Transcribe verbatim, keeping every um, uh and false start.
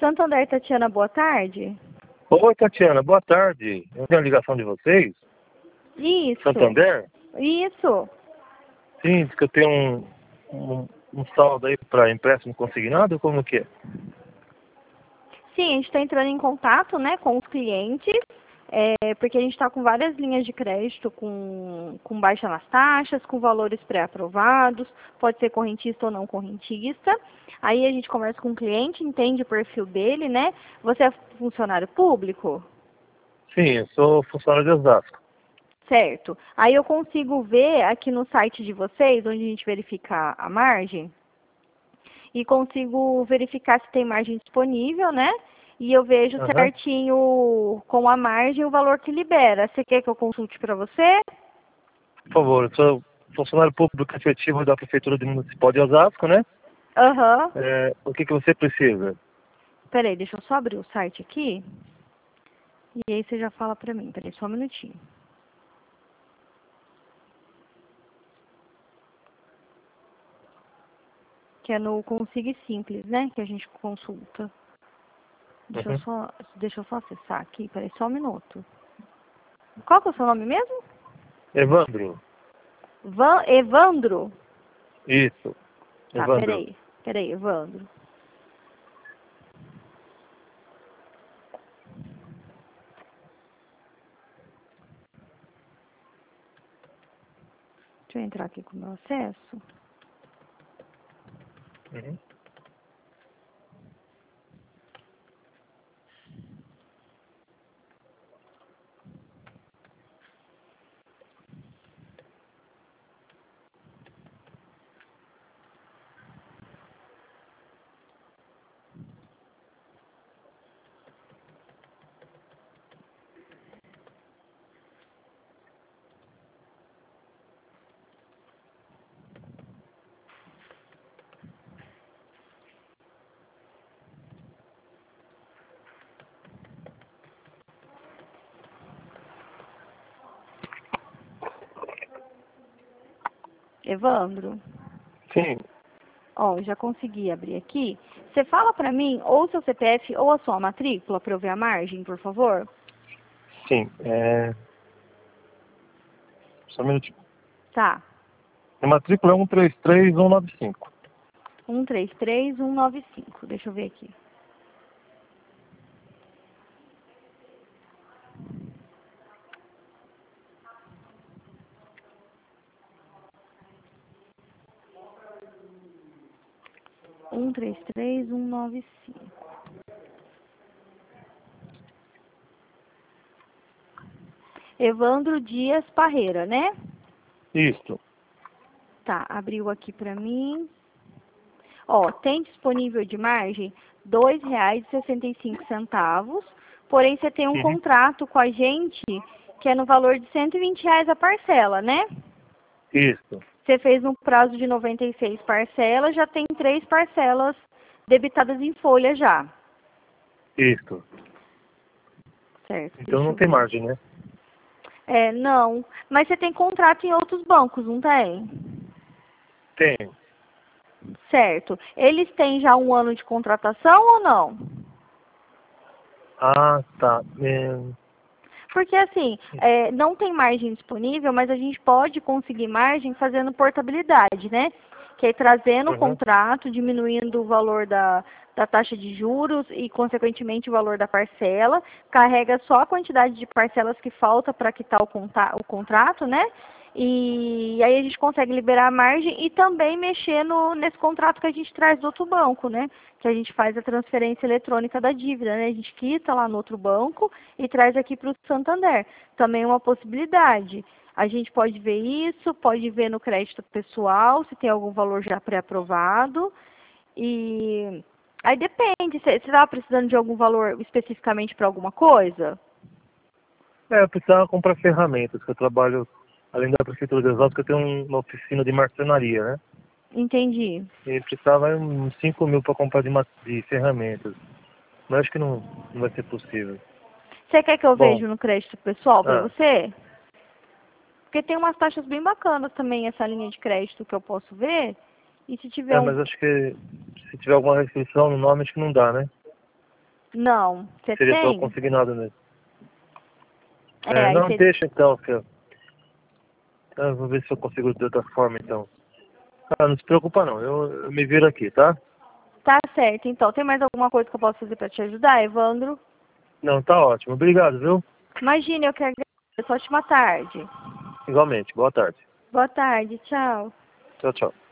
Santander, Tatiana, boa tarde. Oi, Tatiana, boa tarde. Eu tenho a ligação de vocês? Isso. Santander? Isso. Sim, diz que eu tenho um, um, um saldo aí para empréstimo consignado, como que é? Sim, a gente está entrando em contato, né, com os clientes, é, porque a gente está com várias linhas de crédito com, com baixa nas taxas, com valores pré-aprovados, pode ser correntista ou não correntista. Aí a gente conversa com o cliente, entende o perfil dele, né? Você é funcionário público? Sim, eu sou funcionário de Osasco. Certo. Aí eu consigo ver aqui no site de vocês, onde a gente verifica a margem, e consigo verificar se tem margem disponível, né? E eu vejo Aham. certinho com a margem o valor que libera. Você quer que eu consulte para você? Por favor, eu sou funcionário público efetivo da Prefeitura do Municipal de Osasco, né? Aham. É, o que, que você precisa? Peraí, deixa eu só abrir o site aqui. E aí você já fala pra mim. Peraí, só um minutinho. Que é no Consiga Simples, né? Que a gente consulta. Deixa eu Uhum. só, deixa eu só acessar aqui. Peraí, só um minuto. Qual que é o seu nome mesmo? Evandro. Van, Evandro? Isso, Tá, Evandro. peraí. Peraí, Evandro. Deixa eu entrar aqui com o meu acesso. Uhum. Evandro? Sim, Ó, já consegui abrir aqui. Você fala pra mim ou seu C P F ou a sua matrícula pra eu ver a margem, por favor? sim. É... Só um minutinho. Tá. A matrícula é um três três um nove cinco. um três três um nove cinco. Deixa eu ver aqui. um três três um nove cinco. Evandro Dias Parreira, né? Isso. Tá, abriu aqui pra mim. Ó, tem disponível de margem dois reais e sessenta e cinco centavos. Porém, você tem um Uhum. contrato com a gente que é no valor de cento e vinte reais a parcela, né? Isso. Você fez um prazo de noventa e seis parcelas, já tem três parcelas debitadas em folha já. Isso. Certo, Então deixa não eu tem ver. margem, né? É, não. Mas você tem contrato em outros bancos, não tem? Tem. Certo. Eles têm já um ano de contratação ou não? Ah, tá. É... Porque assim, é, não tem margem disponível, mas a gente pode conseguir margem fazendo portabilidade, né? Que é trazendo o Uhum. contrato, diminuindo o valor da, da taxa de juros e, consequentemente, o valor da parcela, carrega só a quantidade de parcelas que falta para quitar o, conta, o contrato, né? E aí a gente consegue liberar a margem e também mexer no, nesse contrato que a gente traz do outro banco, né? Que a gente faz a transferência eletrônica da dívida, né? A gente quita lá no outro banco e traz aqui para o Santander. Também é uma possibilidade. A gente pode ver isso, pode ver no crédito pessoal, se tem algum valor já pré-aprovado. E aí depende, você estava precisando de algum valor especificamente para alguma coisa? É, eu precisava comprar ferramentas, que eu trabalho, além da Prefeitura de Osasco, eu tenho um- uma oficina de marcenaria, né? Entendi. E precisava uns cinco mil para comprar de, ma- de ferramentas. Mas acho que não, não vai ser possível. Você quer que eu Bom, veja no crédito pessoal para ah, você? Porque tem umas taxas bem bacanas também, essa linha de crédito que eu posso ver. E se tiver é, um... mas acho que se tiver alguma restrição no nome, acho que não dá, né? Não. Você Seria tem? só consignado mesmo. É, É, aí não, você... deixa então, que eu... eu vou ver se eu consigo de outra forma então. Ah, não se preocupa não, eu, eu me viro aqui, tá? Tá certo, então. Tem mais alguma coisa que eu posso fazer para te ajudar, Evandro? Não, tá ótimo. Obrigado, viu? Imagina, eu quero agradecer. Ótima tarde. Igualmente. Boa tarde. Boa tarde, tchau. Tchau, tchau.